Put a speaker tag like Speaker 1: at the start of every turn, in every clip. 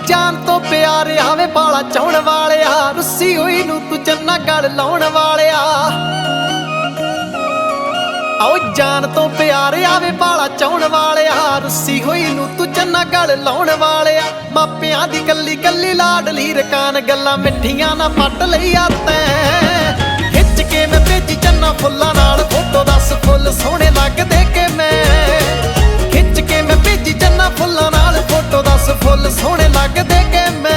Speaker 1: ਜਾਨ ਤੋਂ ਪਿਆਰੇ ਆਵੇ ਬਾਲਾ ਚਾਉਣ ਵਾਲਿਆ, ਰੁੱਸੀ ਹੋਈ ਨੂੰ ਤੂੰ ਚੰਨਾ ਗਲ ਲਾਉਣ ਵਾਲਿਆ। ਆਓ ਜਾਨ ਤੋਂ ਪਿਆਰੇ ਆਵੇ ਬਾਲਾ ਚਾਉਣ ਵਾਲਿਆ, ਰੁੱਸੀ ਹੋਈ ਨੂੰ ਤੂੰ ਚੰਨਾ ਗਲ ਲਾਉਣ ਵਾਲਿਆ। ਮਾਪਿਆਂ ਦੀ ਕੱਲੀ ਕੱਲੀ ਲਾਡਲੀ ਰਕਾਨ, ਗੱਲਾਂ ਮਿੱਠੀਆਂ ਨਾ ਪੱਟ ਲਈਆ ਤੈਂ। ਖਿੱਚ ਕੇ ਮੈਂ ਭੇਜੀ ਚੰਨਾ ਫੁੱਲਾਂ ਨਾਲ ਫੋਟੋ, ਦੱਸ ਫੁੱਲ ਸੋਹਣੇ ਲੱਗਦੇ ਕਿ ਮੈਂ। ਖਿੱਚ ਕੇ ਮੈਂ ਭੇਜੀ ਚੰਨਾ ਫੁੱਲਾਂ ਨਾਲ ਫੋਟੋ, ਦੱਸ ਫੁੱਲ ਸੋਹਣੇ ਲੱਗਦੇ ਕਿ ਮੈਂ।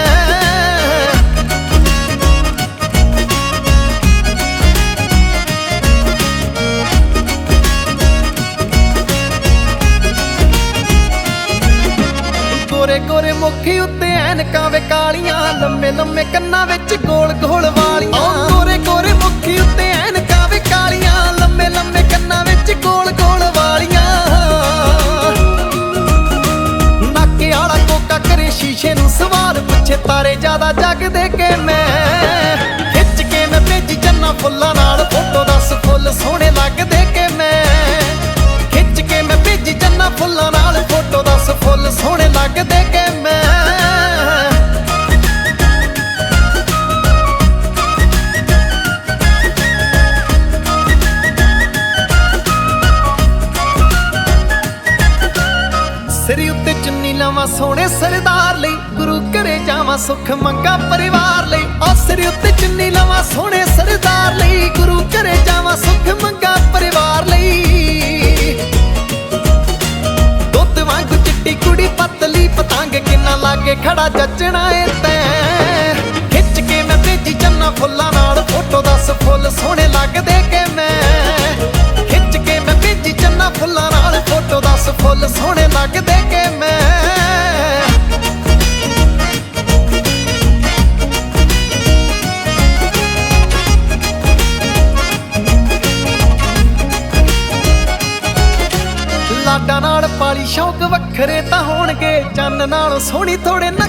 Speaker 1: ਗੋਰੇ ਗੋਰੇ ਮੁੱਖੀ ਉੱਤੇ ਐਨਕਾਂ ਵੇ ਕਾਲੀਆਂ, ਲੰਮੇ ਲੰਮੇ ਕੰਨਾਂ ਵਿੱਚ ਗੋਲ ਗੋਲ ਵਾਲੀਆਂ। ਗੋਰੇ ਗੋਰੇ ਮੁੱਖੀ ਉੱਤੇ ਐਨਕਾਂ ਵੇ ਕਾਲੀਆਂ, ਲੰਮੇ ਲੰਮੇ ਕੰਨਾਂ ਵਿੱਚ ਗੋਲ ਗੋਲ ਵਾਲੀਆਂ। ਨਾਕੇ ਵਾਲਾ ਕੋਕਾ ਕਰੇ ਸ਼ੀਸ਼ੇ ਨੂੰ ਸਵਾਰ, ਪੁੱਛੇ ਤਾਰੇ ਜ਼ਿਆਦਾ ਜਗਦੇ ਕਿ ਮੈਂ। ਖਿੱਚ ਕੇ ਮੈਂ ਭੇਜੀ ਚੰਨਾ ਫੁੱਲਾਂ ਨਾਲ ਫੋਟੋ, ਦੱਸ ਫੁੱਲ ਸੋਹਣੇ ਲੱਗਦੇ ਕਿ ਮੈਂ। ਖਿੱਚ ਕੇ ਮੈਂ ਭੇਜੀ ਚੰਨਾ ਫੁੱਲਾਂ ਨਾਲ ਫੋਟੋ, ਦੱਸ ਫੁੱਲ ਸੋਹਣੇ ਲੱਗਦੇ ਕਿ ਮੈਂ। ਸਿਰ ਉੱਤੇ ਚੁੰਨੀ ਲਾਵਾਂ ਸੋਹਣੇ ਸਰਦਾਰ ਲਈ, ਗੁਰੂ ਘਰੇ ਜਾਵਾਂ ਸੁੱਖ ਮੰਗਾ ਪਰਿਵਾਰ ਲਈ। ਆ ਸਿਰ ਉੱਤੇ ਚੁੰਨੀ ਲਾਵਾਂ ਸੋਹਣੇ ਸਰਦਾਰ ਲਈ, ਗੁਰੂ ਘਰੇ ਜਾਵਾਂ ਸੁੱਖ ਮੰਗਾ ਪਰਿਵਾਰ ਲਈ। ਦੁੱਧ ਵਾਂਗ ਚਿੱਟੀ ਕੁੜੀ ਪਤਲੀ ਪਤੰਗ, ਕਿੰਨਾ ਲਾਗੇ ਖੜਾ ਜੱਚਣਾ ਏ ਤੈਂ। ਖਿੱਚ ਕੇ ਮੈਂ ਭੇਜੀ ਚੰਨਾ ਫੁੱਲਾਂ ਨਾਲ ਫੋਟੋ, ਦੱਸ ਫੁੱਲ ਸੋਹਣੇ ਲੱਗਦੇ ਕਿ ਮੈਂ। ਖਿੱਚ ਕੇ ਮੈਂ ਭੇਜੀ ਚੰਨਾ ਫੁੱਲਾਂ ਨਾਲ ਫੋਟੋ, ਦੱਸ ਫੁੱਲ ਸੋਹਣੇ ਲੱਗਦੇ ਕਿ ਮੈਂ। ਲਾਡਾਂ ਨਾਲ ਪਾਲੀ ਸ਼ੌਕ ਵੱਖਰੇ ਤਾਂ ਹੋਣਗੇ, ਚੰਨ ਨਾਲੋਂ ਸੋਹਣੀ ਥੋੜੇ